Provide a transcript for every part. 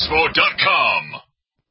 WaynesBoro.com.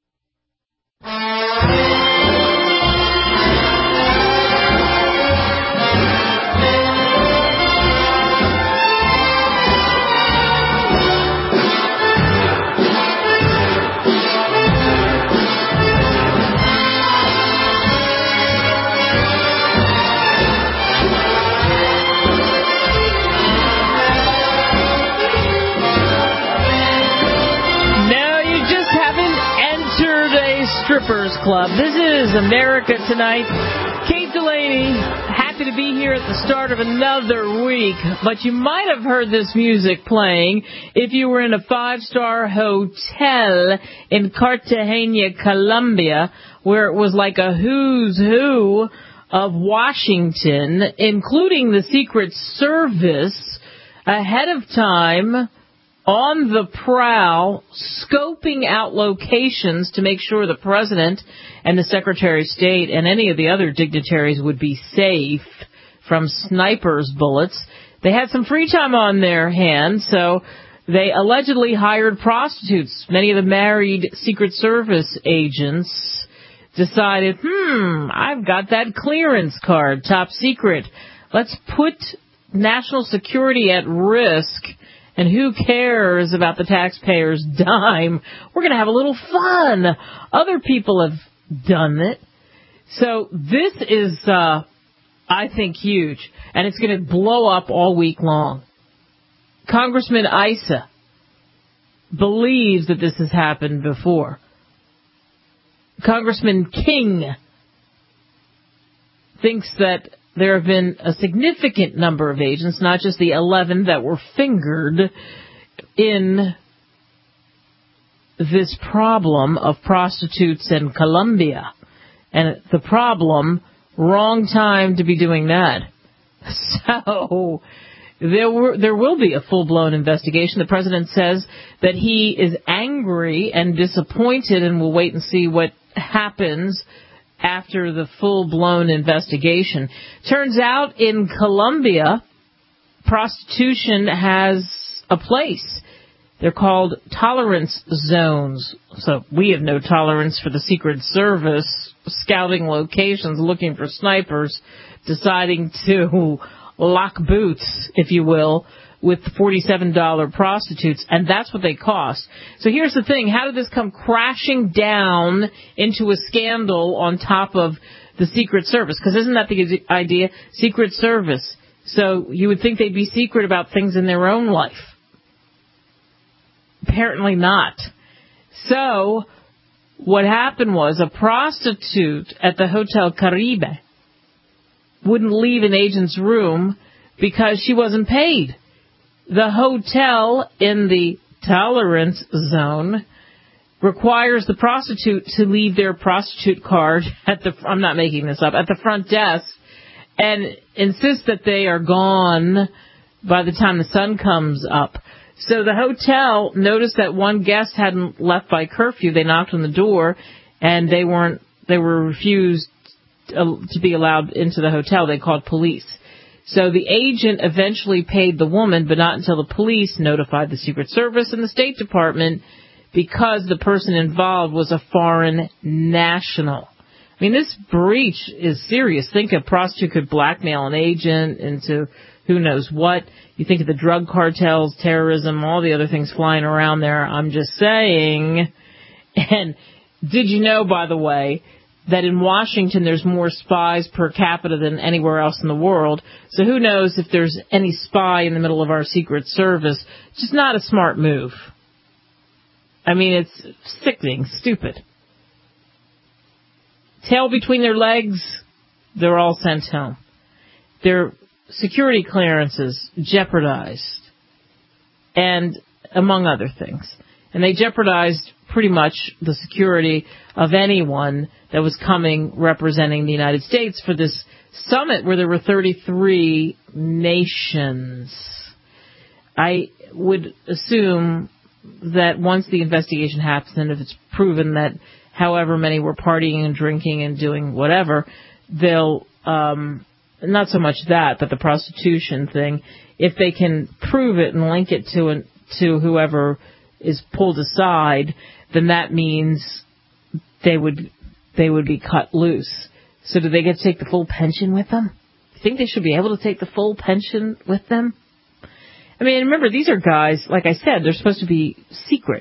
Strippers Club. This is America Tonight. Kate Delaney, happy to be here at the start of another week. But you might have heard this music playing if you were in a 5-star hotel in Cartagena, Colombia, where it was like a who's who of Washington, including the Secret Service, ahead of time, on the prowl, scoping out locations to make sure the president and the Secretary of State and any of the other dignitaries would be safe from snipers' bullets. They had some free time on their hands, so they allegedly hired prostitutes. Many of the married Secret Service agents decided, I've got that clearance card, top secret. Let's put national security at risk. And who cares about the taxpayers' dime? We're going to have a little fun. Other people have done it. So this is, I think, huge. And it's going to blow up all week long. Congressman Issa believes that this has happened before. Congressman King thinks that there have been a significant number of agents, not just the 11 that were fingered in this problem of prostitutes in Colombia. And the problem, wrong time to be doing that. So there will be a full-blown investigation. The president says that he is angry and disappointed and will wait and see what happens after the full-blown investigation. Turns out in Colombia, prostitution has a place. They're called tolerance zones. So we have no tolerance for the Secret Service scouting locations, looking for snipers, deciding to lock boots, if you will, with $47 prostitutes, and that's what they cost. So here's the thing. How did this come crashing down into a scandal on top of the Secret Service? Because isn't that the idea? Secret Service. So you would think they'd be secret about things in their own life. Apparently not. So what happened was a prostitute at the Hotel Caribe wouldn't leave an agent's room because she wasn't paid. The hotel in the tolerance zone requires the prostitute to leave their prostitute card at the, I'm not making this up, at the front desk and insist that they are gone by the time the sun comes up. So the hotel noticed that one guest hadn't left by curfew. They knocked on the door and they were refused to be allowed into the hotel. They called police. So the agent eventually paid the woman, but not until the police notified the Secret Service and the State Department because the person involved was a foreign national. I mean, this breach is serious. Think a prostitute could blackmail an agent into who knows what. You think of the drug cartels, terrorism, all the other things flying around there. I'm just saying. And did you know, by the way, that in Washington there's more spies per capita than anywhere else in the world. So who knows if there's any spy in the middle of our Secret Service. Just not a smart move. I mean, it's sickening, stupid. Tail between their legs, they're all sent home. Their security clearances jeopardized, and among other things. And they jeopardized pretty much the security of anyone that was coming representing the United States for this summit where there were 33 nations. I would assume that once the investigation happens and if it's proven that however many were partying and drinking and doing whatever, they'll, not so much that, but the prostitution thing, if they can prove it and link it to whoever is pulled aside, then that means they would be cut loose. So do they get to take the full pension with them? You think they should be able to take the full pension with them? I mean, remember, these are guys, like I said, they're supposed to be secret.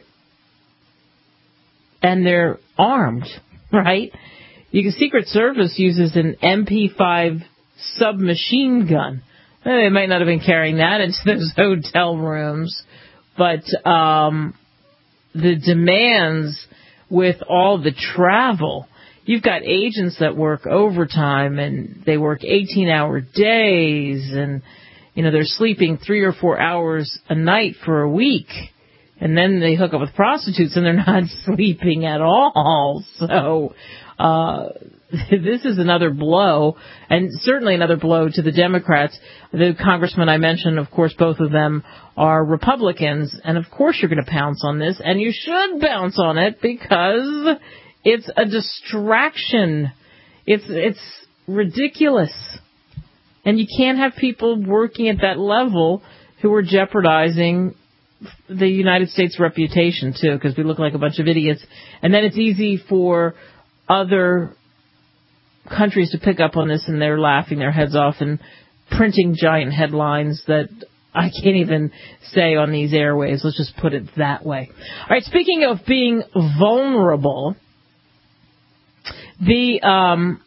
And they're armed, right? Secret Service uses an MP5 submachine gun. They might not have been carrying that into those hotel rooms, but the demands with all the travel. You've got agents that work overtime, and they work 18-hour days, and, they're sleeping 3 or 4 hours a night for a week, and then they hook up with prostitutes, and they're not sleeping at all. So this is another blow, and certainly another blow to the Democrats. The congressman I mentioned, of course, both of them are Republicans, and of course you're going to pounce on this, and you should bounce on it because it's a distraction. It's ridiculous. And you can't have people working at that level who are jeopardizing the United States reputation, too, because we look like a bunch of idiots. And then it's easy for other countries to pick up on this, and they're laughing their heads off and printing giant headlines that I can't even say on these airwaves. Let's just put it that way. All right, speaking of being vulnerable, the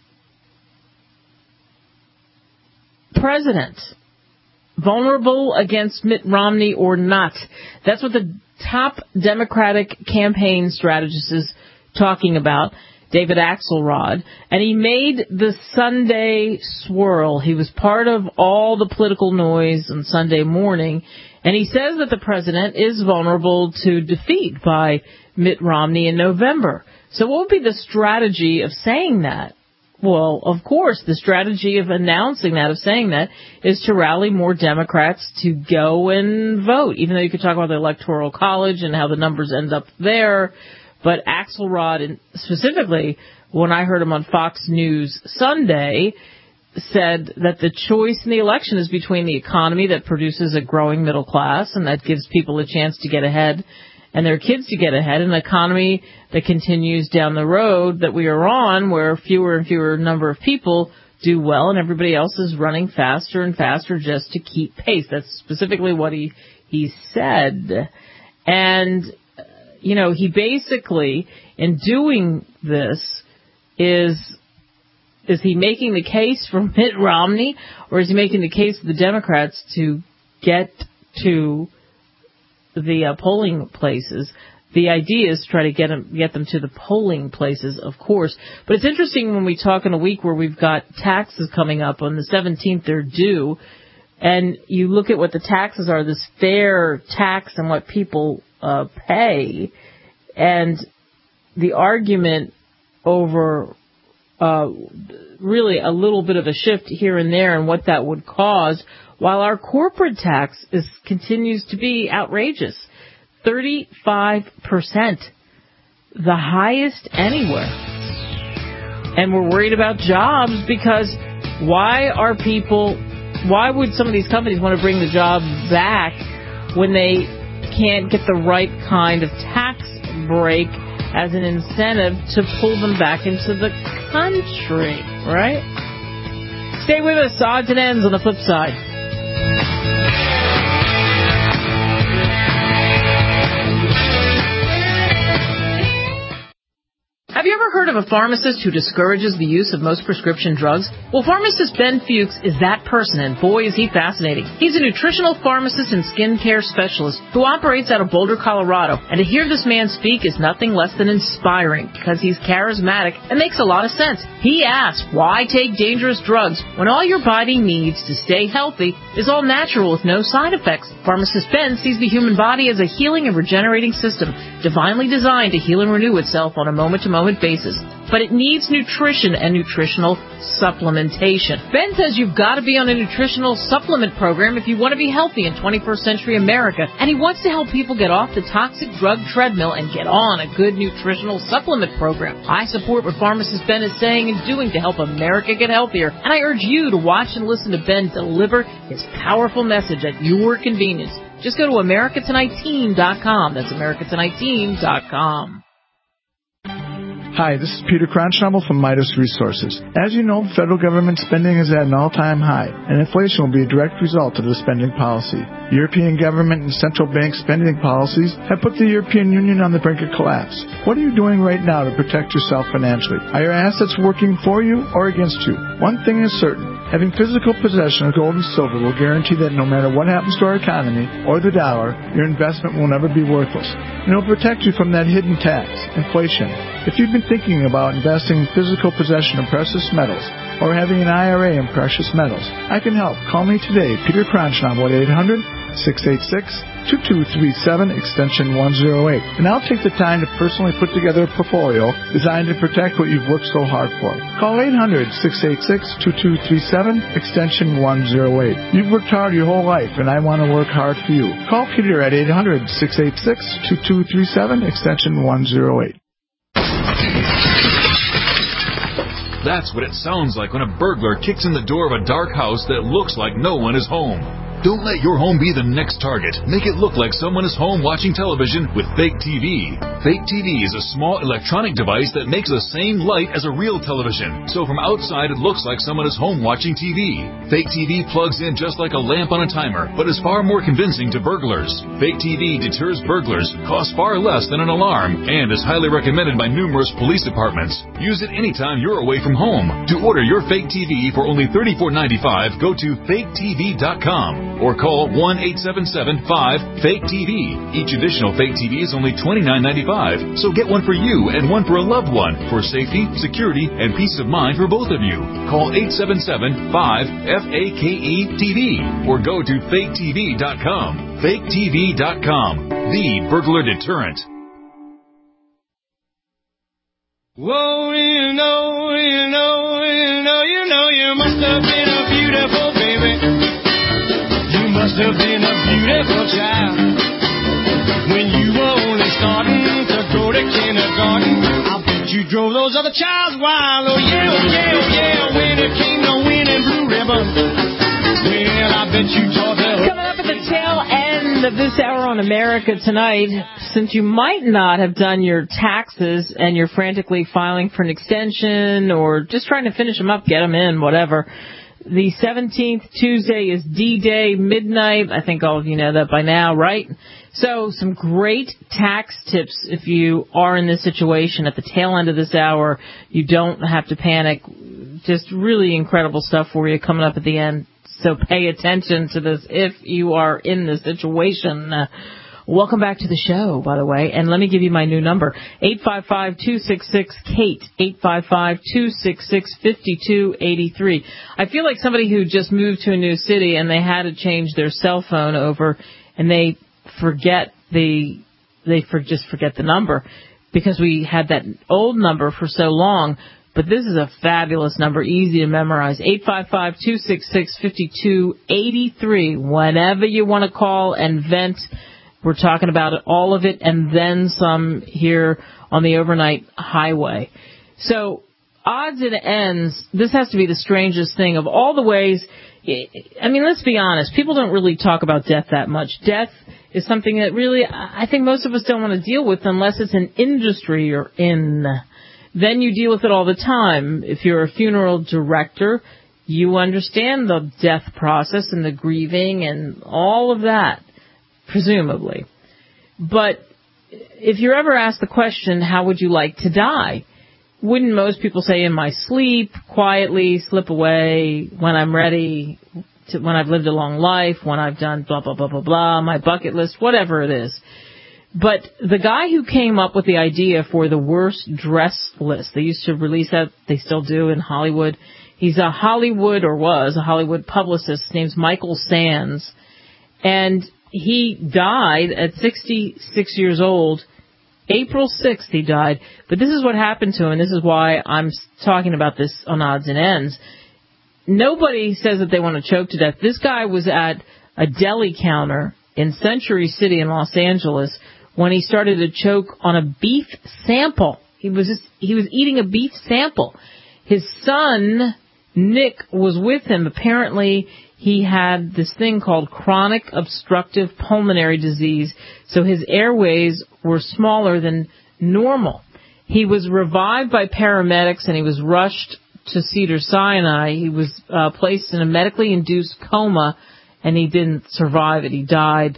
president, vulnerable against Mitt Romney or not? That's what the top Democratic campaign strategist is talking about, David Axelrod. And he made the Sunday swirl. He was part of all the political noise on Sunday morning. And he says that the president is vulnerable to defeat by Mitt Romney in November. So what would be the strategy of saying that? Well, of course, the strategy of announcing that, of saying that, is to rally more Democrats to go and vote, even though you could talk about the Electoral College and how the numbers end up there. But Axelrod, specifically, when I heard him on Fox News Sunday, said that the choice in the election is between the economy that produces a growing middle class and that gives people a chance to get ahead and their kids to get ahead, and an economy that continues down the road that we are on, where fewer and fewer number of people do well and everybody else is running faster and faster just to keep pace. That's specifically what he said. And, he basically, in doing this, is he making the case for Mitt Romney, or is he making the case for the Democrats to get to the polling places? The idea is to try to get them to the polling places, of course. But it's interesting when we talk in a week where we've got taxes coming up. On the 17th, they're due. And you look at what the taxes are, this fair tax and what people pay. And the argument over really a little bit of a shift here and there and what that would cause, while our corporate tax continues to be outrageous. 35%, the highest anywhere. And we're worried about jobs because why would some of these companies want to bring the jobs back when they can't get the right kind of tax break as an incentive to pull them back into the country, right? Stay with us. Odds and ends on the flip side. Have you ever heard of a pharmacist who discourages the use of most prescription drugs? Well, pharmacist Ben Fuchs is that person, and boy, is he fascinating. He's a nutritional pharmacist and skincare specialist who operates out of Boulder, Colorado. And to hear this man speak is nothing less than inspiring because he's charismatic and makes a lot of sense. He asks, why take dangerous drugs when all your body needs to stay healthy is all natural with no side effects? Pharmacist Ben sees the human body as a healing and regenerating system, divinely designed to heal and renew itself on a moment-to-moment basis. But it needs nutrition and nutritional supplementation. Ben says you've got to be on a nutritional supplement program if you want to be healthy in 21st century America, and he wants to help people get off the toxic drug treadmill and get on a good nutritional supplement program. I support what pharmacist Ben is saying and doing to help America get healthier, and I urge you to watch and listen to Ben deliver his powerful message at your convenience. Just go to AmericaTonightTeam.com. That's AmericaTonightTeam.com. Hi, this is Peter Cronschnabel from Midas Resources. As you know, federal government spending is at an all-time high, and inflation will be a direct result of the spending policy. European government and central bank spending policies have put the European Union on the brink of collapse. What are you doing right now to protect yourself financially? Are your assets working for you or against you? One thing is certain. Having physical possession of gold and silver will guarantee that no matter what happens to our economy or the dollar, your investment will never be worthless. And it will protect you from that hidden tax, inflation. If you've been thinking about investing in physical possession of precious metals or having an IRA in precious metals, I can help. Call me today, Peter Cronschnabel at 800-686-2237, extension 108. And I'll take the time to personally put together a portfolio designed to protect what you've worked so hard for. Call 800-686-2237, extension 108. You've worked hard your whole life, and I want to work hard for you. Call Peter at 800-686-2237, extension 108. That's what it sounds like when a burglar kicks in the door of a dark house that looks like no one is home. Don't let your home be the next target. Make it look like someone is home watching television with Fake TV. Fake TV is a small electronic device that makes the same light as a real television. So from outside, it looks like someone is home watching TV. Fake TV plugs in just like a lamp on a timer, but is far more convincing to burglars. Fake TV deters burglars, costs far less than an alarm, and is highly recommended by numerous police departments. Use it anytime you're away from home. To order your Fake TV for only $34.95, go to faketv.com. Or call 1-877-5-FAKE-TV. Each additional Fake TV is only $29.95, so get one for you and one for a loved one for safety, security, and peace of mind for both of you. Call 877-5-FAKE-TV or go to faketv.com. FakeTV.com, the burglar deterrent. Whoa, you must have been a beautiful baby. Must have been a beautiful child when you were only starting to go to kindergarten. I bet you drove those other childs wild. Oh yeah, oh yeah, oh yeah. When it came to winning blue ribbon, well, I bet you taught them. Coming up at the tail end of this hour on America Tonight, since you might not have done your taxes and you're frantically filing for an extension or just trying to finish them up, get them in, whatever. The 17th, Tuesday, is D-Day, midnight. I think all of you know that by now, right? So some great tax tips if you are in this situation at the tail end of this hour. You don't have to panic. Just really incredible stuff for you coming up at the end. So pay attention to this if you are in this situation. Welcome back to the show, by the way, and let me give you my new number, 855-266-KATE, 855-266-5283. I feel like somebody who just moved to a new city and they had to change their cell phone over, and they forget just forget the number because we had that old number for so long. But this is a fabulous number, easy to memorize, 855-266-5283. Whenever you want to call and vent, we're talking about all of it and then some here on the overnight highway. So, odds and ends, this has to be the strangest thing of all the ways. I mean, let's be honest. People don't really talk about death that much. Death is something that really, I think most of us don't want to deal with unless it's an industry you're in. Then you deal with it all the time. If you're a funeral director, you understand the death process and the grieving and all of that. Presumably. But if you're ever asked the question, how would you like to die? Wouldn't most people say in my sleep, quietly, slip away, when I'm ready, when I've lived a long life, when I've done blah, blah, blah, blah, blah, my bucket list, whatever it is. But the guy who came up with the idea for the worst dress list, they used to release that, they still do in Hollywood. He's a Hollywood, or was a Hollywood publicist. His name's Michael Sands. And he died at 66 years old. April 6th he died. But this is what happened to him, and this is why I'm talking about this on Odds and Ends. Nobody says that they want to choke to death. This guy was at a deli counter in Century City in Los Angeles when he started to choke on a beef sample. He was eating a beef sample. His son, Nick, was with him. Apparently, he had this thing called chronic obstructive pulmonary disease, so his airways were smaller than normal. He was revived by paramedics and he was rushed to Cedars-Sinai. He was placed in a medically induced coma, and he didn't survive it. He died,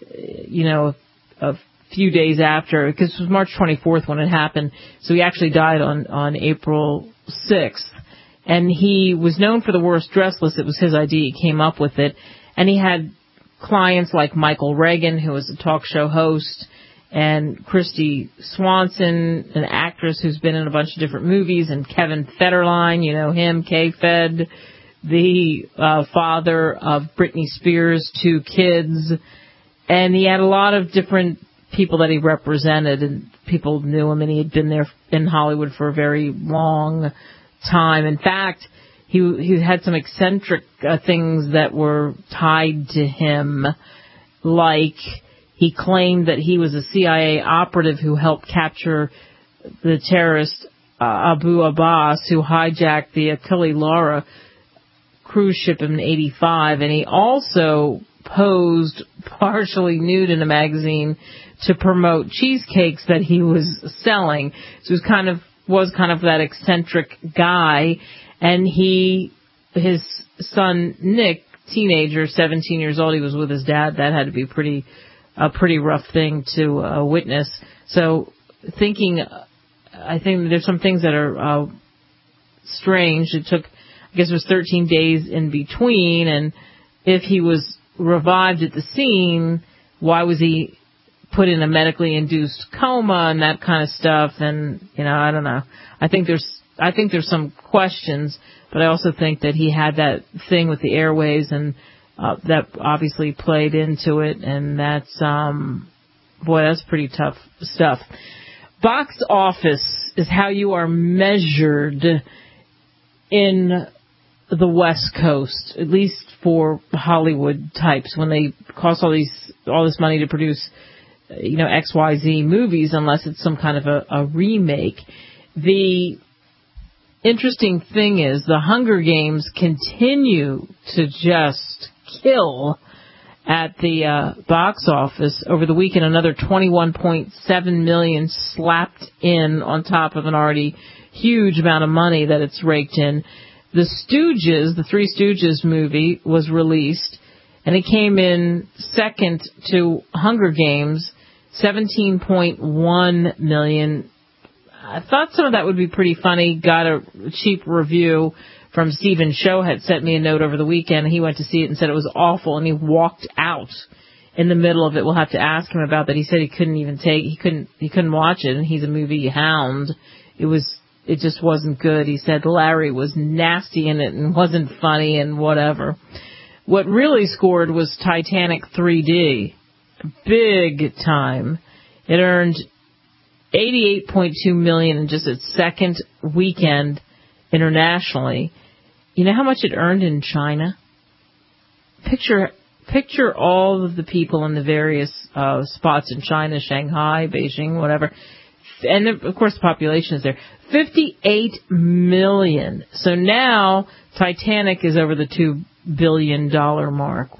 a few days after, because it was March 24th when it happened, so he actually died on April 6th. And he was known for the worst dress list. It was his idea. He came up with it. And he had clients like Michael Reagan, who was a talk show host, and Christy Swanson, an actress who's been in a bunch of different movies, and Kevin Federline, you know him, K-Fed, the father of Britney Spears' 2 kids. And he had a lot of different people that he represented, and people knew him, and he had been there in Hollywood for a very long time. In fact, he had some eccentric things that were tied to him, like he claimed that he was a CIA operative who helped capture the terrorist Abu Abbas, who hijacked the Achille Laura cruise ship in '85, and he also posed partially nude in a magazine to promote cheesecakes that he was selling. So he was kind of that eccentric guy. And his son Nick, teenager, 17 years old, he was with his dad. That had to be a pretty rough thing to witness. So I think there's some things that are strange. It took, I guess it was 13 days in between, and if he was revived at the scene, why was he put in a medically induced coma and that kind of stuff? And I don't know. I think there's some questions, but I also think that he had that thing with the airways, and that obviously played into it, and that's that's pretty tough stuff. Box office is how you are measured in the West Coast, at least for Hollywood types, when they cost all this money to produce, XYZ movies, unless it's some kind of a remake. The interesting thing is the Hunger Games continue to just kill at the box office. Over the weekend, another 21.7 million slapped in on top of an already huge amount of money that it's raked in. The Stooges, the Three Stooges movie, was released, and it came in second to Hunger Games, 17.1 million. I thought some of that would be pretty funny. Got a cheap review from Stephen Show, had sent me a note over the weekend. He went to see it and said it was awful, and he walked out in the middle of it. We'll have to ask him about that. He said he couldn't watch it, and he's a movie hound. It just wasn't good. He said Larry was nasty in it and wasn't funny and whatever. What really scored was Titanic 3D. Big time. It earned $88.2 million in just its second weekend internationally. You know how much it earned in China? Picture all of the people in the various spots in China, Shanghai, Beijing, whatever. And of course the population is there. 58 million. So now Titanic is over the $2 billion mark.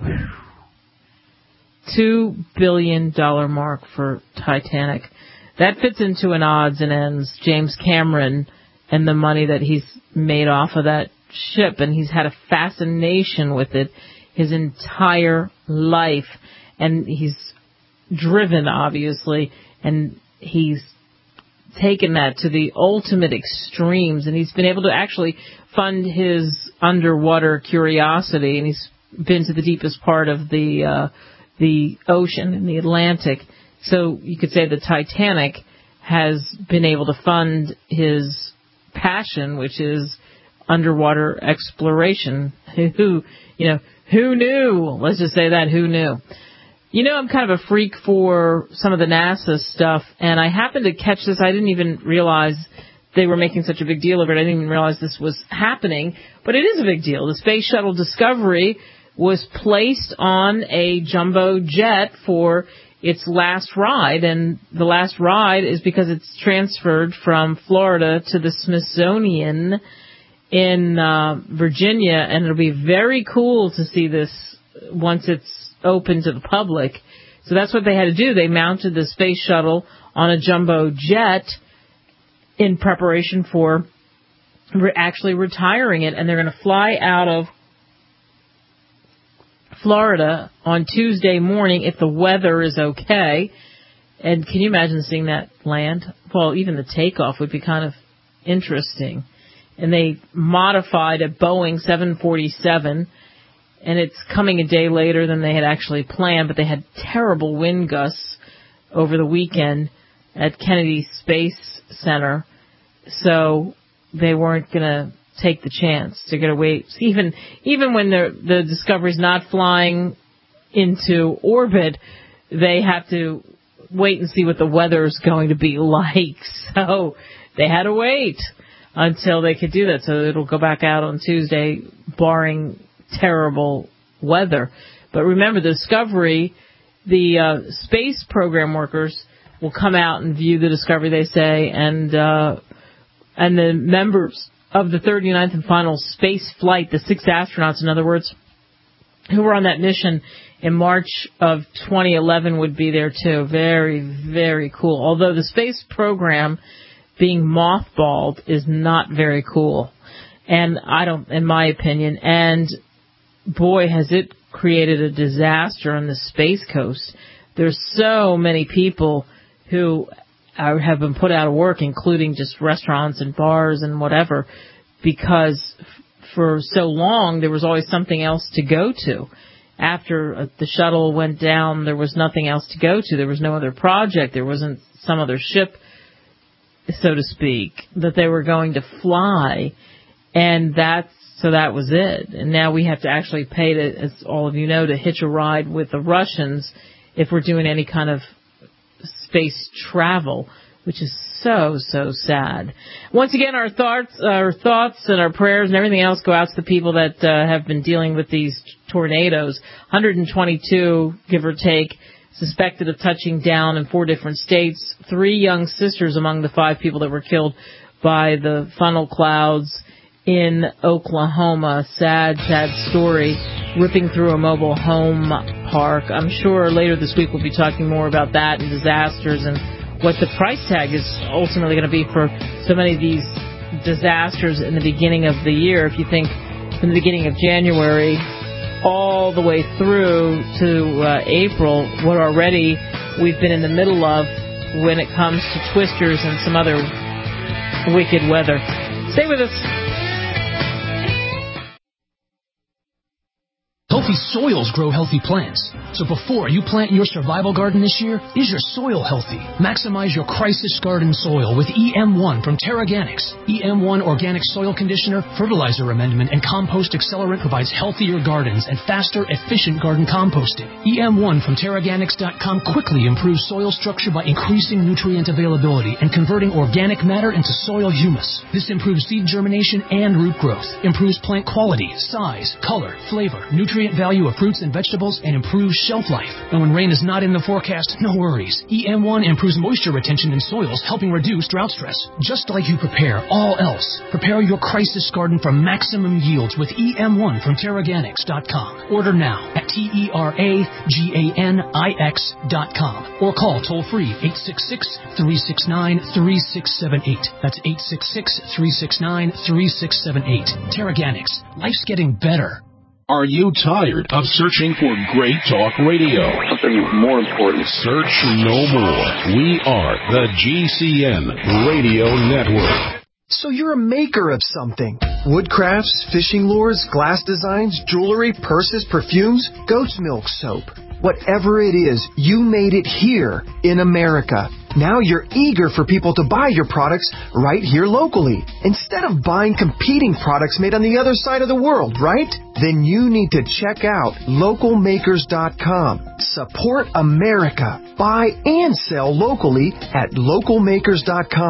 $2 billion mark for Titanic. That fits into an odds and ends. James Cameron and the money that he's made off of that ship, and he's had a fascination with it his entire life. And he's driven, obviously, and he's taken that to the ultimate extremes, and he's been able to actually fund his underwater curiosity, and he's been to the deepest part of the ocean in the Atlantic. So you could say the Titanic has been able to fund his passion, which is underwater exploration. Who knew? Let's just say that, who knew? I'm kind of a freak for some of the NASA stuff, and I happened to catch this. I didn't even realize they were making such a big deal of it. I didn't even realize this was happening, but it is a big deal. The Space Shuttle Discovery was placed on a jumbo jet for its last ride, and the last ride is because it's transferred from Florida to the Smithsonian in Virginia, and it'll be very cool to see this once it's open to the public. So that's what they had to do. They mounted the space shuttle on a jumbo jet in preparation for actually retiring it, and they're going to fly out of Florida on Tuesday morning if the weather is okay. And can you imagine seeing that land? Well, even the takeoff would be kind of interesting. And they modified a Boeing 747, and it's coming a day later than they had actually planned, but they had terrible wind gusts over the weekend at Kennedy Space Center, so they weren't going to take the chance. They're going to wait. Even when the Discovery's not flying into orbit, they have to wait and see what the weather's going to be like. So they had to wait until they could do that. So it'll go back out on Tuesday, barring terrible weather. But remember, the Discovery, the space program workers will come out and view the Discovery, they say, and the members of the 39th and final space flight, the 6 astronauts, in other words, who were on that mission in March of 2011 would be there too. Very, very cool. Although the space program being mothballed is not very cool. And in my opinion, and boy, has it created a disaster on the Space Coast. There's so many people who have been put out of work, including just restaurants and bars and whatever, because for so long there was always something else to go to. After the shuttle went down, there was nothing else to go to. There was no other project. There wasn't some other ship, so to speak, that they were going to fly. And so that was it. And now we have to actually pay to, as all of you know, to hitch a ride with the Russians if we're doing any kind of space travel, which is so, so sad. Once again, our thoughts and our prayers and everything else go out to the people that have been dealing with these tornadoes. 122, give or take, suspected of touching down in 4 different states. 3 young sisters among the 5 people that were killed by the funnel clouds in Oklahoma. Sad, sad story, ripping through a mobile home park. I'm sure later this week we'll be talking more about that and disasters and what the price tag is ultimately going to be for so many of these disasters in the beginning of the year. If you think from the beginning of January all the way through to April, what already we've been in the middle of when it comes to twisters and some other wicked weather. Stay with us. Healthy soils grow healthy plants. So before you plant your survival garden this year, is your soil healthy? Maximize your crisis garden soil with EM1 from Terraganics. EM1 Organic Soil Conditioner, Fertilizer Amendment, and Compost Accelerant provides healthier gardens and faster, efficient garden composting. EM1 from Terraganics.com quickly improves soil structure by increasing nutrient availability and converting organic matter into soil humus. This improves seed germination and root growth, improves plant quality, size, color, flavor, nutrient value of fruits and vegetables, and improves shelf life. And when rain is not in the forecast, no worries. EM1 improves moisture retention in soils, helping reduce drought stress. Just like you prepare all else, prepare your crisis garden for maximum yields with EM1 from Terraganics.com. Order now at TERAGANIX.com or call toll-free 866-369-3678. That's 866-369-3678. Terraganics. Life's getting better. Are you tired of searching for great talk radio? Something more important. Search no more. We are the GCN Radio Network. So you're a maker of something. Wood crafts, fishing lures, glass designs, jewelry, purses, perfumes, goat's milk soap. Whatever it is, you made it here in America. Now you're eager for people to buy your products right here locally, instead of buying competing products made on the other side of the world, right? Then you need to check out localmakers.com. Support America. Buy and sell locally at localmakers.com.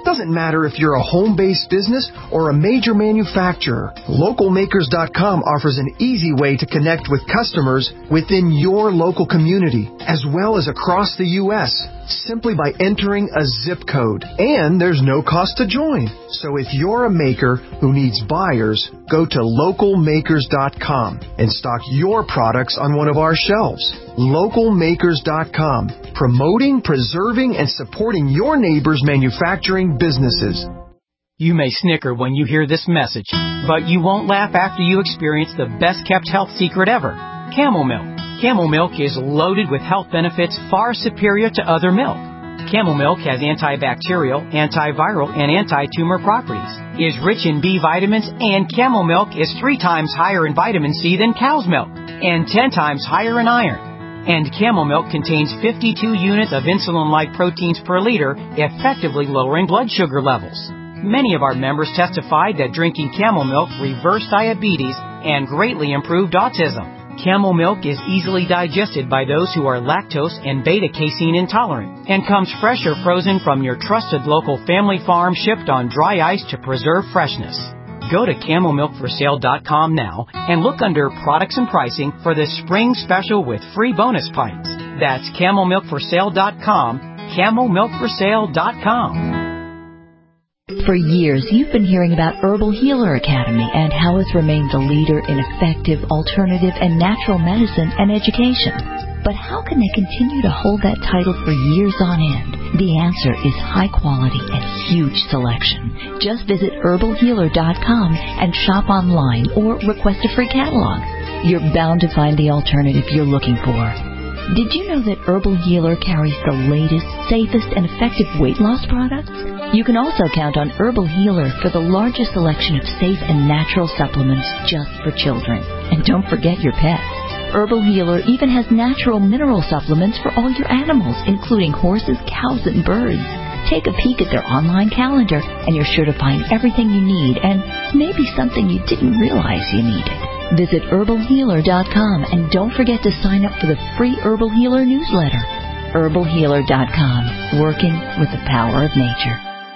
Doesn't matter if you're a home-based business or a major manufacturer. LocalMakers.com offers an easy way to connect with customers within your local community, as well as across the U.S., simply by entering a zip code. And there's no cost to join. So if you're a maker who needs buyers, go to LocalMakers.com and stock your products on one of our shelves. LocalMakers.com, promoting, preserving, and supporting your neighbors' manufacturing businesses. You may snicker when you hear this message, but you won't laugh after you experience the best-kept health secret ever, Camel Milk. Camel Milk is loaded with health benefits far superior to other milk. Camel Milk has antibacterial, antiviral, and anti-tumor properties, is rich in B vitamins, and Camel Milk is 3 times higher in vitamin C than cow's milk, and 10 times higher in iron. And Camel Milk contains 52 units of insulin-like proteins per liter, effectively lowering blood sugar levels. Many of our members testified that drinking Camel Milk reversed diabetes and greatly improved autism. Camel Milk is easily digested by those who are lactose and beta-casein intolerant and comes fresh or frozen from your trusted local family farm, shipped on dry ice to preserve freshness. Go to CamelMilkForSale.com now and look under Products and Pricing for this spring special with free bonus pints. That's CamelMilkForSale.com, CamelMilkForSale.com. For years, you've been hearing about Herbal Healer Academy and how it's remained the leader in effective, alternative, and natural medicine and education. But how can they continue to hold that title for years on end? The answer is high quality and huge selection. Just visit herbalhealer.com and shop online or request a free catalog. You're bound to find the alternative you're looking for. Did you know that Herbal Healer carries the latest, safest, and effective weight loss products? You can also count on Herbal Healer for the largest selection of safe and natural supplements just for children. And don't forget your pets. Herbal Healer even has natural mineral supplements for all your animals, including horses, cows, and birds. Take a peek at their online calendar, and you're sure to find everything you need and maybe something you didn't realize you needed. Visit herbalhealer.com and don't forget to sign up for the free Herbal Healer newsletter. herbalhealer.com, working with the power of nature.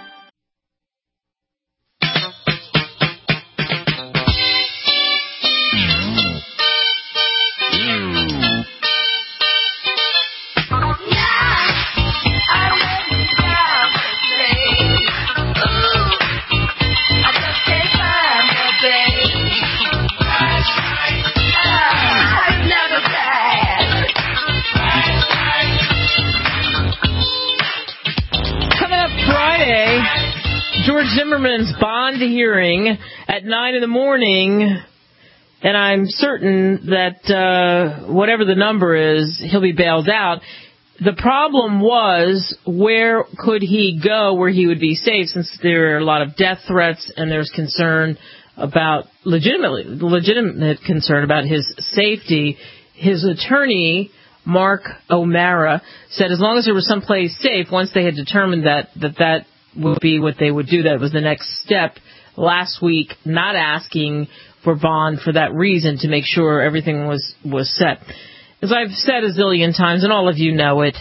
George Zimmerman's bond hearing at 9 in the morning, and I'm certain that whatever the number is, he'll be bailed out. The problem was, where could he go where he would be safe, since there are a lot of death threats and there's concern about legitimate concern about his safety. His attorney, Mark O'Mara, said as long as there was someplace safe, once they had determined that would be what they would do, that was the next step last week, not asking for bond for that reason, to make sure everything was set. As I've said a zillion times, and all of you know it,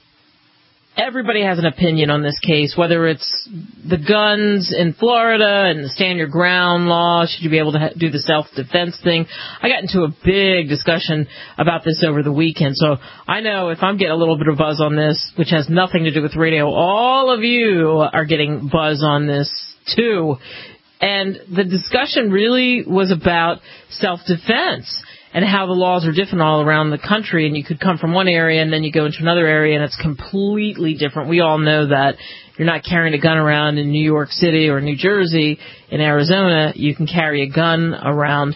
everybody has an opinion on this case, whether it's the guns in Florida and the stand your ground law, should you be able to do the self-defense thing. I got into a big discussion about this over the weekend, so I know if I'm getting a little bit of buzz on this, which has nothing to do with radio, all of you are getting buzz on this too. And the discussion really was about self-defense and how the laws are different all around the country, and you could come from one area and then you go into another area and it's completely different. We all know that. You're not carrying a gun around in New York City or New Jersey. In Arizona, you can carry a gun around.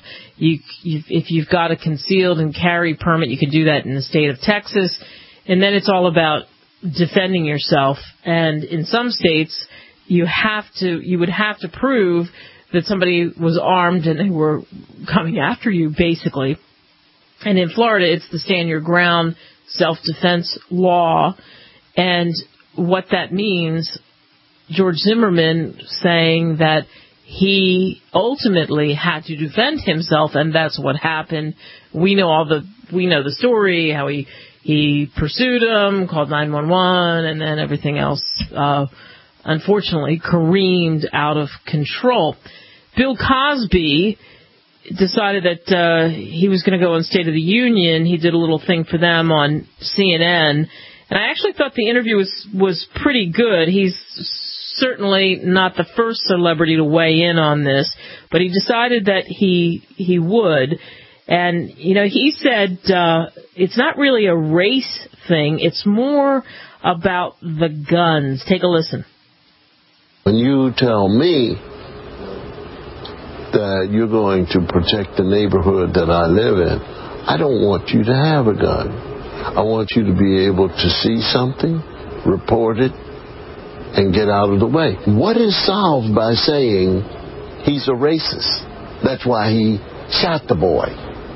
If you've got a concealed and carry permit, you can do that in the state of Texas. And then it's all about defending yourself. And in some states, you would have to prove that somebody was armed and they were coming after you, basically. And in Florida, it's the stand your ground self-defense law. And what that means, George Zimmerman saying that he ultimately had to defend himself, and that's what happened. We know the story, how he pursued him, called 911, and then everything else unfortunately careened out of control. Bill Cosby decided that he was going to go on State of the Union. He did a little thing for them on CNN, and I actually thought the interview was pretty good. He's certainly not the first celebrity to weigh in on this, but he decided that he would. And, he said it's not really a race thing. It's more about the guns. Take a listen. When you tell me that you're going to protect the neighborhood that I live in, I don't want you to have a gun. I want you to be able to see something, report it, and get out of the way. What is solved by saying he's a racist? That's why he shot the boy.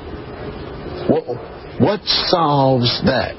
What solves that?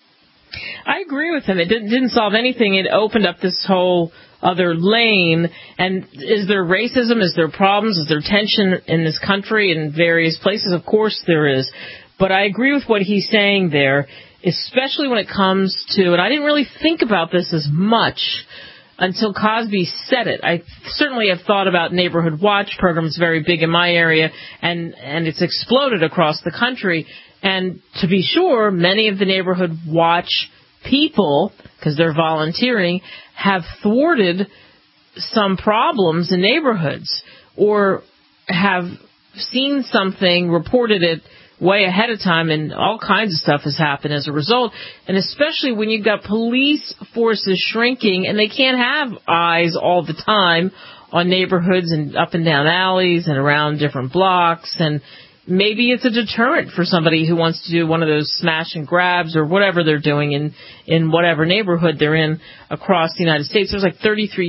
I agree with him. It didn't solve anything. It opened up this whole other lane. And is there racism? Is there problems? Is there tension in this country in various places? Of course there is. But I agree with what he's saying there, especially when it comes to, and I didn't really think about this as much until Cosby said it. I certainly have thought about Neighborhood Watch programs, very big in my area, and it's exploded across the country. And to be sure, many of the Neighborhood Watch people, because they're volunteering, have thwarted some problems in neighborhoods or have seen something, reported it way ahead of time, and all kinds of stuff has happened as a result. And especially when you've got police forces shrinking and they can't have eyes all the time on neighborhoods and up and down alleys and around different blocks. And maybe it's a deterrent for somebody who wants to do one of those smash and grabs or whatever they're doing in whatever neighborhood they're in across the United States. There's like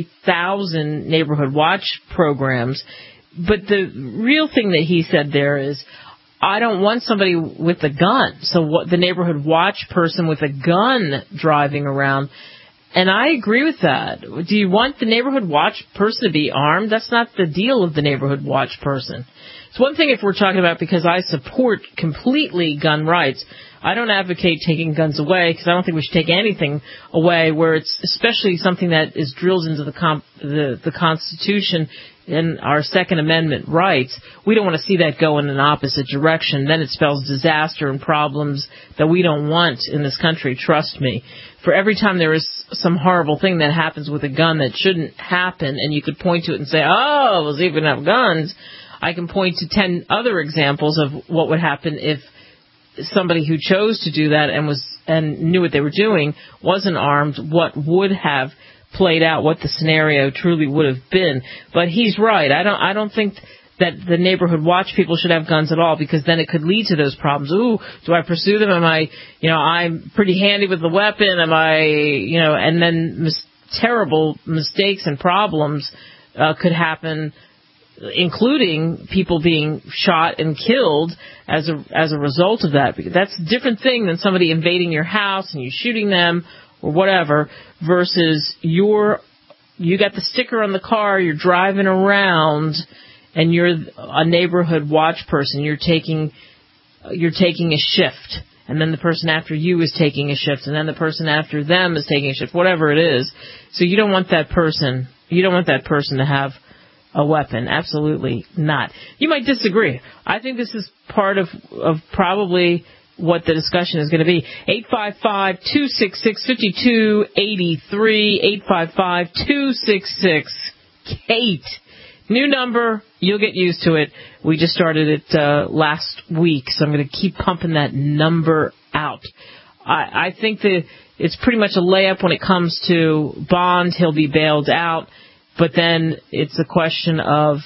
33,000 Neighborhood Watch programs. But the real thing that he said there is, I don't want somebody with a gun. So what, the Neighborhood Watch person with a gun driving around. And I agree with that. Do you want the Neighborhood Watch person to be armed? That's not the deal of the Neighborhood Watch person. It's one thing if we're talking about, because I support completely gun rights, I don't advocate taking guns away, because I don't think we should take anything away where it's especially something that is drilled into the Constitution and our Second Amendment rights. We don't want to see that go in an opposite direction. Then it spells disaster and problems that we don't want in this country, trust me. For every time there is some horrible thing that happens with a gun that shouldn't happen, and you could point to it and say, oh, well, see if we didn't have guns, I can point to 10 other examples of what would happen if somebody who chose to do that and knew what they were doing wasn't armed, what would have played out, what the scenario truly would have been. But he's right. I don't think that the Neighborhood Watch people should have guns at all, because then it could lead to those problems. Ooh, do I pursue them? Am I, I'm pretty handy with the weapon. Am I, and then terrible mistakes and problems could happen, including people being shot and killed as a result of that. Because that's a different thing than somebody invading your house and you shooting them or whatever, versus you got the sticker on the car, you're driving around, and you're a Neighborhood Watch person. You're taking a shift, and then the person after you is taking a shift, and then the person after them is taking a shift, whatever it is. So you don't want that person to have a weapon. Absolutely not. You might disagree. I think this is part of probably what the discussion is going to be. 855-266-5283, 855-266-KATE. New number. You'll get used to it. We just started it last week, so I'm going to keep pumping that number out. I think that it's pretty much a layup when it comes to Bond. He'll be bailed out. But then it's a question of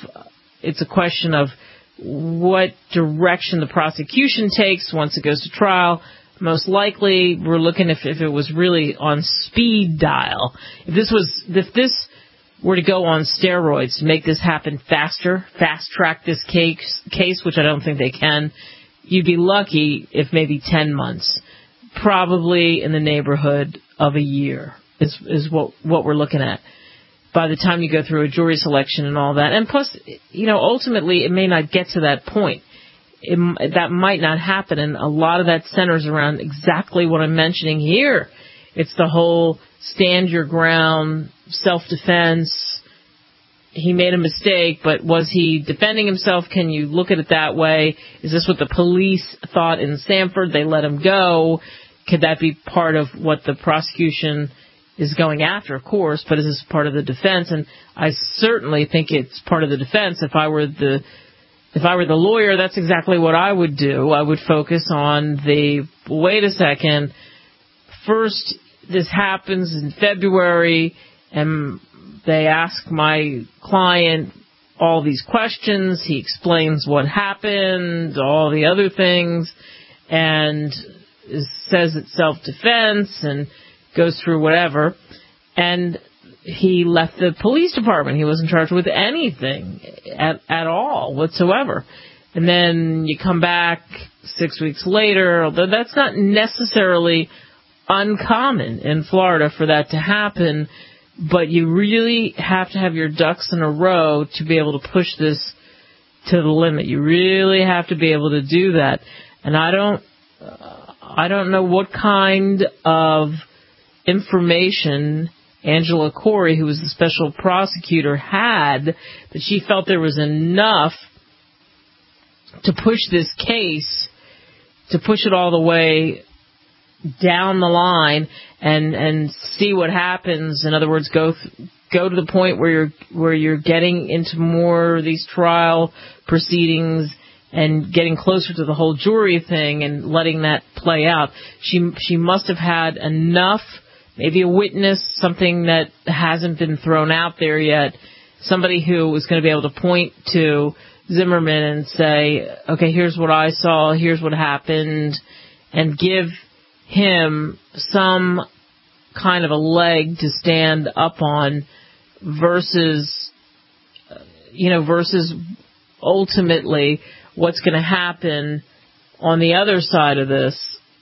what direction the prosecution takes once it goes to trial. Most likely, we're looking if it was really on speed dial. If this were to go on steroids to make this happen faster, fast track this case, which I don't think they can, you'd be lucky if maybe 10 months, probably in the neighborhood of a year is what we're looking at. By the time you go through a jury selection and all that. And plus, ultimately it may not get to that point. That might not happen, and a lot of that centers around exactly what I'm mentioning here. It's the whole stand your ground, self-defense. He made a mistake, but was he defending himself? Can you look at it that way? Is this what the police thought in Sanford? They let him go. Could that be part of what the prosecution is going after? Of course, but is this part of the defense? And I certainly think it's part of the defense. If I were the lawyer, that's exactly what I would do. I would focus on wait a second, first this happens in February, and they ask my client all these questions. He explains what happened, all the other things, and says it's self-defense and goes through whatever. And he left the police department. He wasn't charged with anything at all whatsoever. And then you come back 6 weeks later, although that's not necessarily uncommon in Florida for that to happen, but you really have to have your ducks in a row to be able to push this to the limit. You really have to be able to do that. And I don't know what kind of information Angela Corey, who was the special prosecutor, had, but she felt there was enough to push this case, to push it all the way down the line and see what happens. In other words, go to the point where you're getting into more of these trial proceedings and getting closer to the whole jury thing and letting that play out. She must have had enough, maybe a witness, something that hasn't been thrown out there yet, somebody who was going to be able to point to Zimmerman and say, okay, here's what I saw, here's what happened, and give him some kind of a leg to stand up on versus ultimately what's going to happen on the other side of this.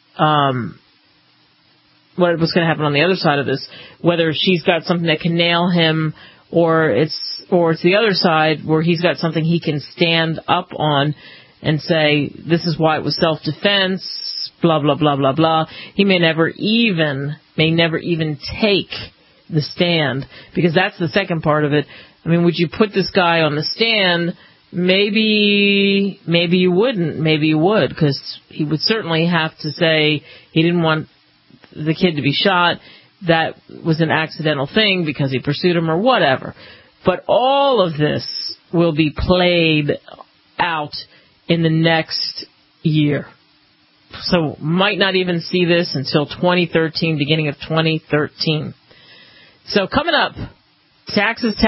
What was going to happen on the other side of this, whether she's got something that can nail him or it's the other side where he's got something he can stand up on and say, this is why it was self-defense, blah, blah, blah, blah, blah. He may never even take the stand, because that's the second part of it. I mean, would you put this guy on the stand? Maybe you wouldn't. Maybe you would, because he would certainly have to say he didn't want the kid to be shot. That was an accidental thing because he pursued him or whatever. But all of this will be played out in the next year. So might not even see this until 2013, beginning of 2013. So coming up, taxes.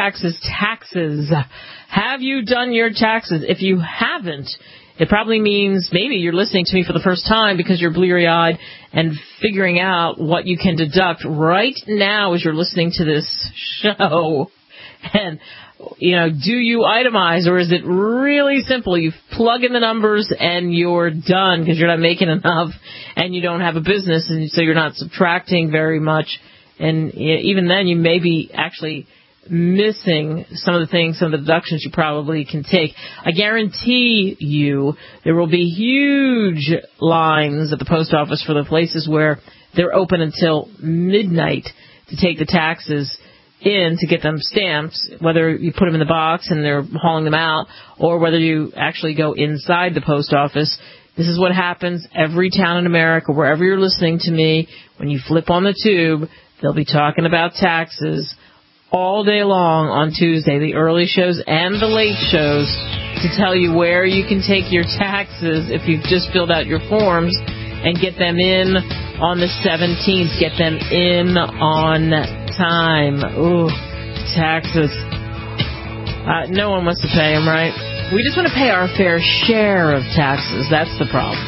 Have you done your taxes? If you haven't, it probably means maybe you're listening to me for the first time because you're bleary-eyed and figuring out what you can deduct right now as you're listening to this show. And, do you itemize, or is it really simple? You plug in the numbers and you're done because you're not making enough and you don't have a business, and so you're not subtracting very much. And even then, you may be actually missing some of the deductions you probably can take. I guarantee you there will be huge lines at the post office for the places where they're open until midnight to take the taxes in to get them stamped, whether you put them in the box and they're hauling them out, or whether you actually go inside the post office. This is what happens every town in America, wherever you're listening to me. When you flip on the tube, they'll be talking about taxes all day long on Tuesday, the early shows and the late shows, to tell you where you can take your taxes if you've just filled out your forms, and get them in on the 17th. Get them in on time. Ooh, taxes. No one wants to pay them, right? We just want to pay our fair share of taxes. That's the problem.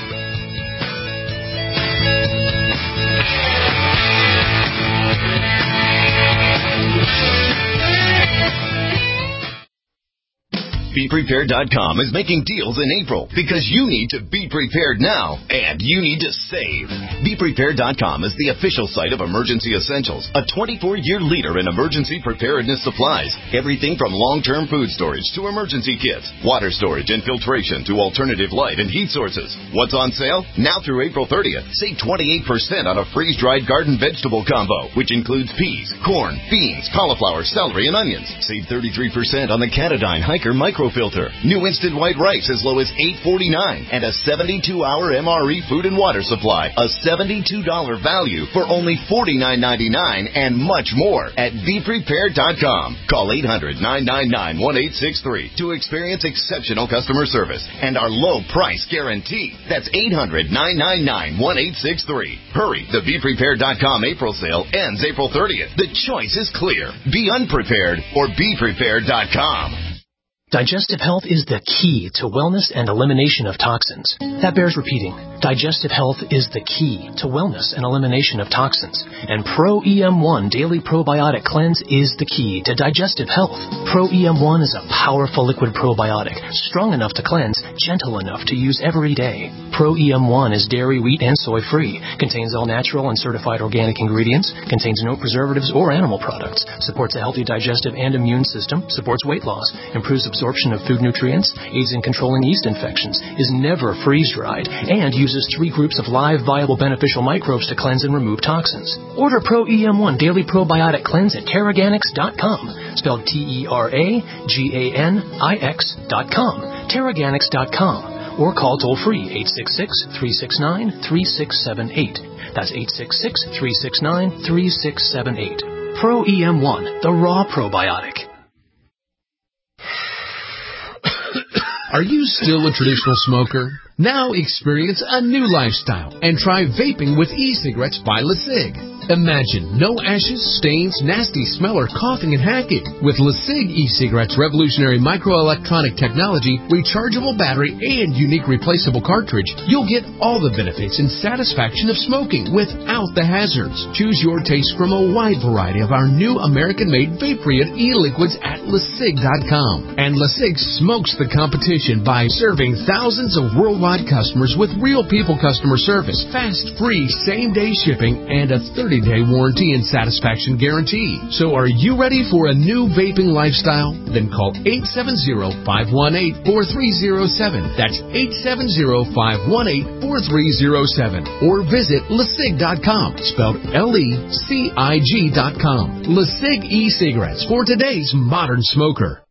BePrepared.com is making deals in April because you need to be prepared now and you need to save. BePrepared.com is the official site of Emergency Essentials, a 24-year leader in emergency preparedness supplies. Everything from long-term food storage to emergency kits, water storage and filtration to alternative light and heat sources. What's on sale? Now through April 30th, save 28% on a freeze-dried garden vegetable combo, which includes peas, corn, beans, cauliflower, celery, and onions. Save 33% on the Catadyne Hiker microfilter. New instant white rice as low as $8.49 and a 72-hour MRE food and water supply. A $72 value for only $49.99 and much more at BePrepared.com. Call 800-999-1863 to experience exceptional customer service and our low price guarantee. That's 800-999-1863. Hurry, the BePrepared.com April sale ends April 30th. The choice is clear. Be unprepared or BePrepared.com. Digestive health is the key to wellness and elimination of toxins. That bears repeating. Digestive health is the key to wellness and elimination of toxins. And Pro EM1 Daily Probiotic Cleanse is the key to digestive health. Pro EM1 is a powerful liquid probiotic, strong enough to cleanse, gentle enough to use every day. Pro EM1 is dairy, wheat, and soy-free, contains all natural and certified organic ingredients, contains no preservatives or animal products, supports a healthy digestive and immune system, supports weight loss, improves absorption of food nutrients, aids in controlling yeast infections, is never freeze-dried, and uses 3 groups of live, viable, beneficial microbes to cleanse and remove toxins. Order Pro EM1 Daily Probiotic Cleanse at Terraganix.com, spelled Terraganix.com, Terraganix.com, or call toll-free 866-369-3678. That's 866-369-3678. Pro EM1, the raw probiotic. Are you still a traditional smoker? Now experience a new lifestyle and try vaping with e-cigarettes by LeSig. Imagine no ashes, stains, nasty smell, or coughing and hacking. With LeSig e-cigarettes' revolutionary microelectronic technology, rechargeable battery, and unique replaceable cartridge, you'll get all the benefits and satisfaction of smoking without the hazards. Choose your taste from a wide variety of our new American-made Vaporeon e-liquids at LeSig.com. And LeSig smokes the competition by serving thousands of worldwide customers with real people customer service, fast, free, same-day shipping, and a 30-day warranty and satisfaction guarantee. So are you ready for a new vaping lifestyle? Then call 870-518-4307. That's 870-518-4307. Or visit LeSig.com, spelled LECIG.com. LeSig e-cigarettes for today's modern smoker.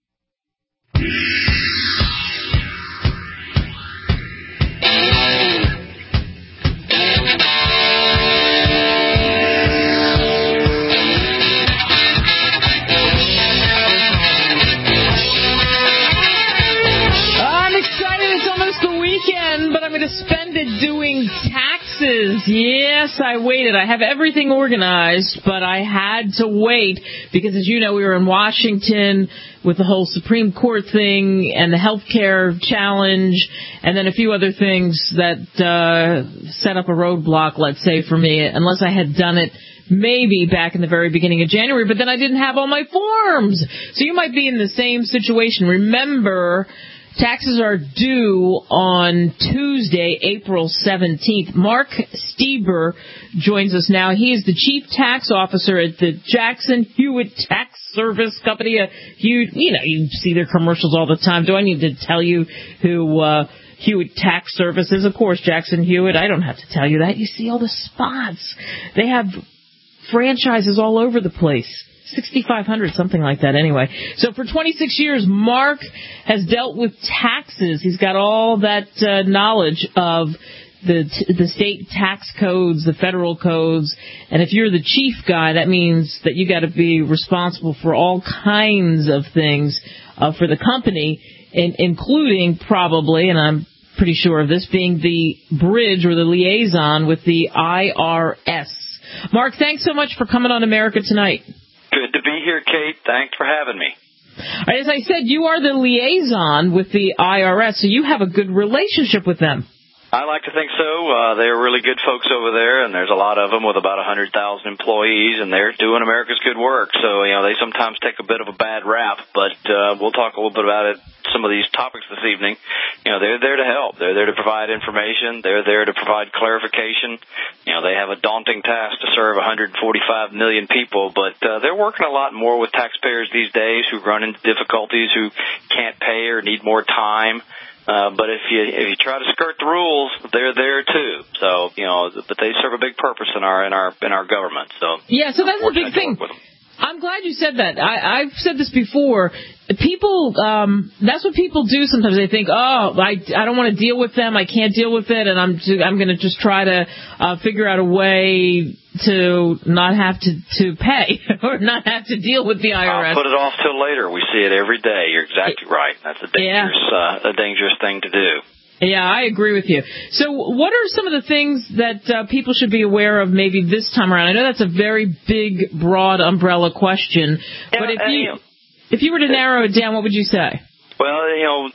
Spend it doing taxes. Yes, I waited. I have everything organized, but I had to wait because, as you know, we were in Washington with the whole Supreme Court thing and the health care challenge and then a few other things that set up a roadblock, let's say, for me, unless I had done it maybe back in the very beginning of January, but then I didn't have all my forms. So you might be in the same situation. Remember, taxes are due on Tuesday, April 17th. Mark Stieber joins us now. He is the Chief Tax Officer at the Jackson Hewitt Tax Service Company. You see their commercials all the time. Do I need to tell you who Hewitt Tax Service is? Of course, Jackson Hewitt. I don't have to tell you that. You see all the spots. They have franchises all over the place. 6,500, something like that anyway. So for 26 years, Mark has dealt with taxes. He's got all that knowledge of the state tax codes, the federal codes. And if you're the chief guy, that means that you got to be responsible for all kinds of things for the company, including probably, and I'm pretty sure of this, being the bridge or the liaison with the IRS. Mark, thanks so much for coming on America Tonight. Good to be here, Kate. Thanks for having me. As I said, you are the liaison with the IRS, so you have a good relationship with them. I like to think so. They're really good folks over there, and there's a lot of them with about 100,000 employees, and they're doing America's good work. So, they sometimes take a bit of a bad rap, but we'll talk a little bit about it, some of these topics this evening. They're there to help. They're there to provide information. They're there to provide clarification. They have a daunting task to serve 145 million people, but they're working a lot more with taxpayers these days who run into difficulties, who can't pay or need more time. But if you try to skirt the rules, they're there too. So, but they serve a big purpose in our government. So yeah, so that's the big thing. I'm glad you said that. I've said this before. People, that's what people do sometimes. They think, I don't want to deal with them. I can't deal with it, and I'm going to just try to figure out a way to not have to pay or not have to deal with the IRS. I'll put it off till later. We see it every day. You're exactly right. That's a dangerous thing to do. Yeah, I agree with you. So what are some of the things that people should be aware of maybe this time around? I know that's a very big, broad umbrella question, but if you were to narrow it down, what would you say? Well,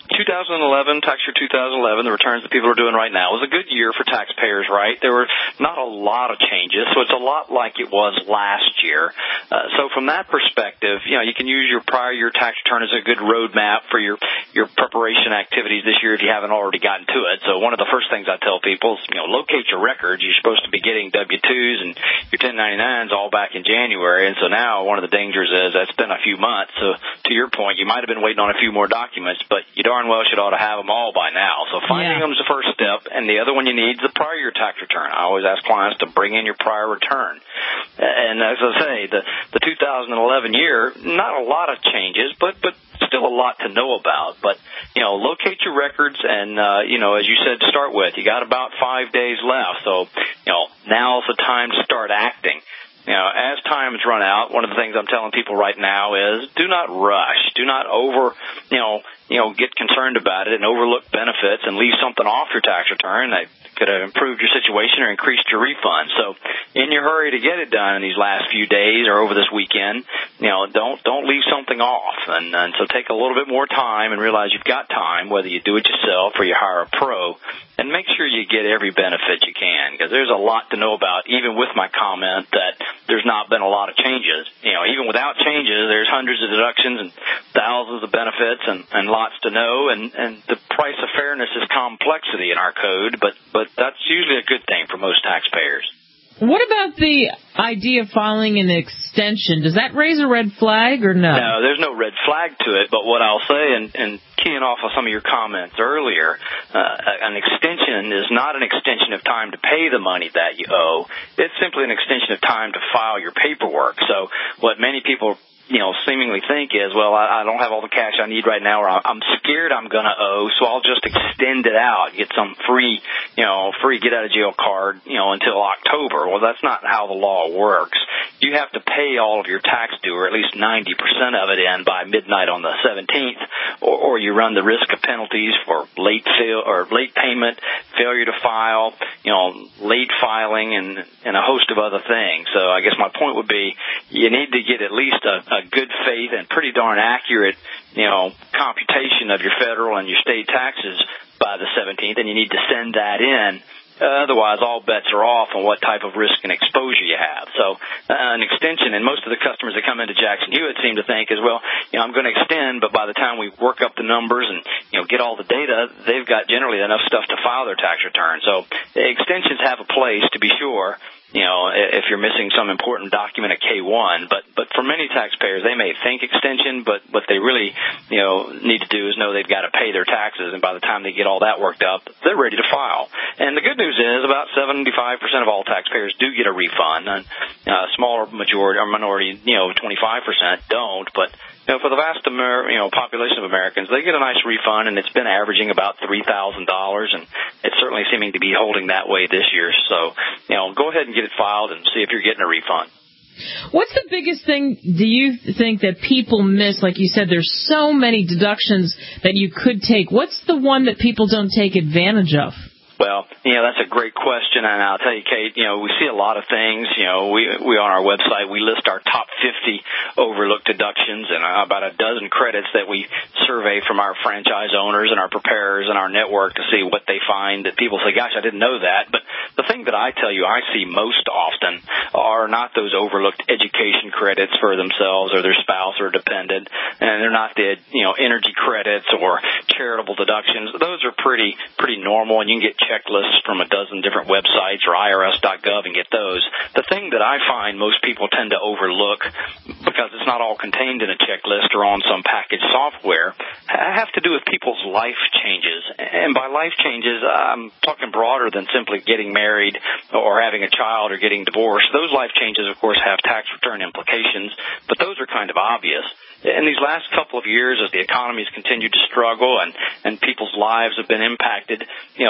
2011, tax year 2011, the returns that people are doing right now was a good year for taxpayers, right? There were not a lot of changes, so it's a lot like it was last year. So from that perspective, you can use your prior year tax return as a good roadmap for your preparation activities this year if you haven't already gotten to it. So one of the first things I tell people is, locate your records. You're supposed to be getting W-2s and your 1099s all back in January, and so now one of the dangers is that's been a few months. So to your point, you might have been waiting on a few more documents, but you darn well should ought to have them all by now. So finding them is the first step, and the other one you need is the prior year tax return. I always ask clients to bring in your prior return. And as I say, the 2011 year, not a lot of changes, but still a lot to know about. But, locate your records, and, as you said to start with, you got about 5 days left. So, now's the time to start acting. As time's run out, one of the things I'm telling people right now is do not rush. Do not get concerned about it and overlook benefits and leave something off your tax return that could have improved your situation or increased your refund. So in your hurry to get it done in these last few days or over this weekend, don't leave something off. And so take a little bit more time and realize you've got time, whether you do it yourself or you hire a pro, and make sure you get every benefit you can, because there's a lot to know about, even with my comment that there's not been a lot of changes. Even without changes, there's hundreds of deductions and thousands of benefits and lots to know, and the price of fairness is complexity in our code, but that's usually a good thing for most taxpayers. What about the idea of filing an extension? Does that raise a red flag or no? No, there's no red flag to it, but what I'll say, and keying off of some of your comments earlier, an extension is not an extension of time to pay the money that you owe. It's simply an extension of time to file your paperwork. So what many people seemingly think is, well, I don't have all the cash I need right now, or I'm scared I'm going to owe, so I'll just extend it out, get some free get out of jail card, until October. Well, that's not how the law works. You have to pay all of your tax due, or at least 90% of it in by midnight on the 17th, or you run the risk of penalties for late payment, failure to file, late filing, and a host of other things. So I guess my point would be you need to get at least a good faith and pretty darn accurate, computation of your federal and your state taxes by the 17th, and you need to send that in. Otherwise, all bets are off on what type of risk and exposure you have. So an extension, and most of the customers that come into Jackson Hewitt seem to think is, well, I'm going to extend, but by the time we work up the numbers and, get all the data, they've got generally enough stuff to file their tax return. So extensions have a place, to be sure, if you're missing some important document at K1, but for many taxpayers, they may think extension, but what they really, need to do is know they've got to pay their taxes, and by the time they get all that worked up, they're ready to file. And the good news is about 75% of all taxpayers do get a refund, and a smaller majority or minority, 25% don't, but for the vast population of Americans, they get a nice refund, and it's been averaging about $3,000, and it's certainly seeming to be holding that way this year. So, go ahead and get it filed and see if you're getting a refund. What's the biggest thing do you think that people miss? Like you said, there's so many deductions that you could take. What's the one that people don't take advantage of? Well, That's a great question, and I'll tell you, Kate, we see a lot of things. We on our website, we list our top 50 overlooked deductions and about a dozen credits that we survey from our franchise owners and our preparers and our network to see what they find that people say, gosh, I didn't know that. But the thing that I tell you I see most often are not those overlooked education credits for themselves or their spouse or dependent, and they're not the, energy credits or charitable deductions. Those are pretty normal, and you can get checklists from a dozen different websites or IRS.gov and get those. The thing that I find most people tend to overlook, because it's not all contained in a checklist or on some packaged software, have to do with people's life changes. And by life changes, I'm talking broader than simply getting married or having a child or getting divorced. Those life changes, of course, have tax return implications, but those are kind of obvious. In these last couple of years, as the economy has continued to struggle and people's lives have been impacted,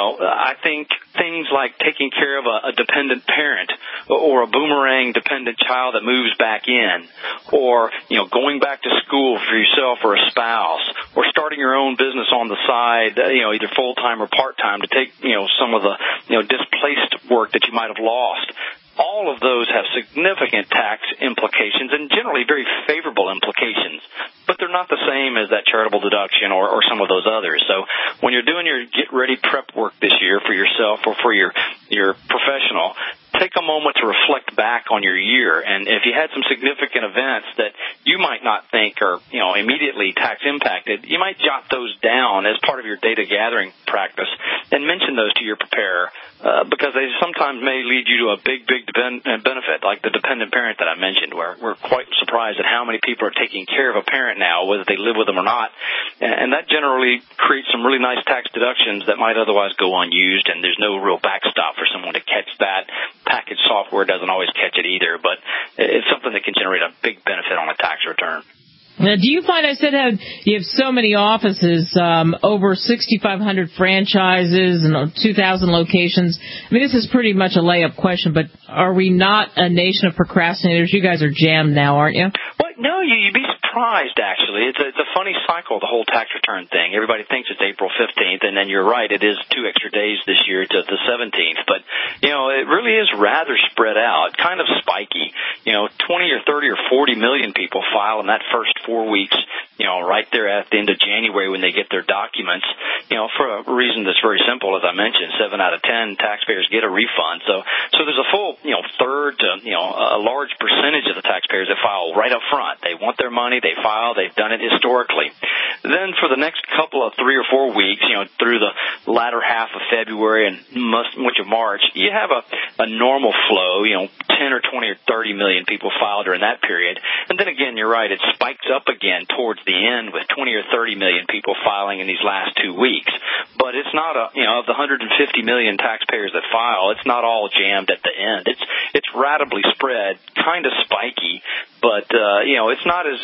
I think things like taking care of a dependent parent or a boomerang dependent child that moves back in, or, going back to school for yourself or a spouse, or starting your own business on the side, either full-time or part-time to take, some of the, displaced work that you might have lost. All of those have significant tax implications and generally very favorable implications, but they're not the same as that charitable deduction or some of those others. So when you're doing your get-ready prep work this year for yourself or for your professional, take a moment to reflect back on your year, and if you had some significant events that you might not think are, immediately tax impacted, you might jot those down as part of your data gathering practice and mention those to your preparer, because they sometimes may lead you to a big benefit, like the dependent parent that I mentioned, where we're quite surprised at how many people are taking care of a parent now, whether they live with them or not, and that generally creates some really nice tax deductions that might otherwise go unused, and there's no real backstop for someone to catch that. Packaged software doesn't always catch it either, but it's something that can generate a big benefit on a tax return. Now, do you find, I said how you have so many offices, over 6,500 franchises and 2,000 locations. I mean, this is pretty much a layup question, but are we not a nation of procrastinators? You guys are jammed now, aren't you? Well, no, you'd be surprised, actually. It's a funny cycle, the whole tax return thing. Everybody thinks it's April 15th, and then you're right, it is 2 extra days this year to the 17th. But, it really is rather spread out, kind of spiky. 20 or 30 or 40 million people file in that first 4 weeks, right there at the end of January when they get their documents, for a reason that's very simple. As I mentioned, 7 out of 10 taxpayers get a refund. So there's a full, third to, a large percentage of the taxpayers that file right up front. They want their money, they file, they've done it historically. Then for the next couple of 3 or 4 weeks, through the latter half of February and much of March, you have a normal flow, 10 or 20 or 30 million people file during that period. And then again, you're right, it spikes up again towards the end with 20 or 30 million people filing in these last 2 weeks. But it's not of the 150 million taxpayers that file, it's not all jammed at the end. It's ratably spread, kind of spiky, but, it's not as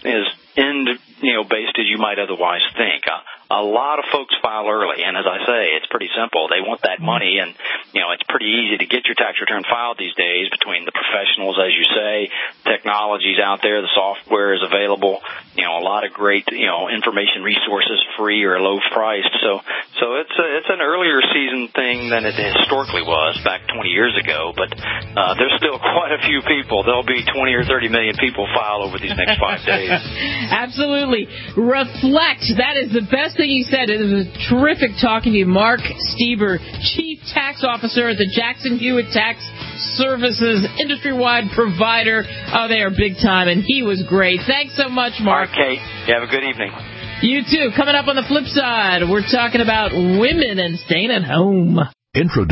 end, based as you might otherwise think. A lot of folks file early, and as I say, it's pretty simple. They want that money, and, it's pretty easy to get your tax return filed these days between the professionals, as you say, technologies out there, the software is available, a lot of great, information resources, free or low priced. So it's an earlier season thing than it historically was back 20 years ago, but there's still quite a few people. There'll be 20 or 30 million people file over these next 5 days. Absolutely. Reflect. That is the best thing you said. It was terrific talking to you. Mark Steber, Chief Tax Officer at the Jackson Hewitt Tax Services industry-wide provider. Oh, they are big time, and he was great. Thanks so much, Mark. All right, Kate. You have a good evening. You too. Coming up on the flip side, we're talking about women and staying at home.